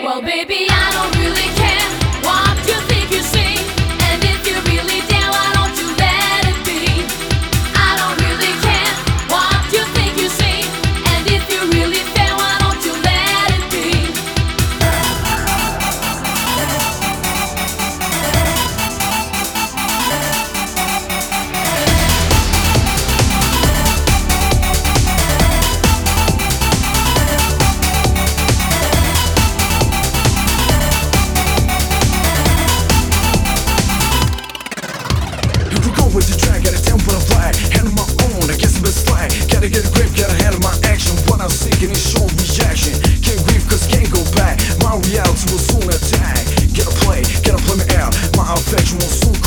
Well, baby, I don't really care what you think you see. And if you're really down, why don't you let it be? I don't really care what you think you see. And if you're really down, why don't you let it be? With the track, got a tempo to fly. Handle my own, I guess I'm best slack. Gotta get a grip, gotta handle my action. What I'm seeking is short reaction. Can't grieve cause can't go back. My reality will soon attack. Gotta play me out. My affection will soon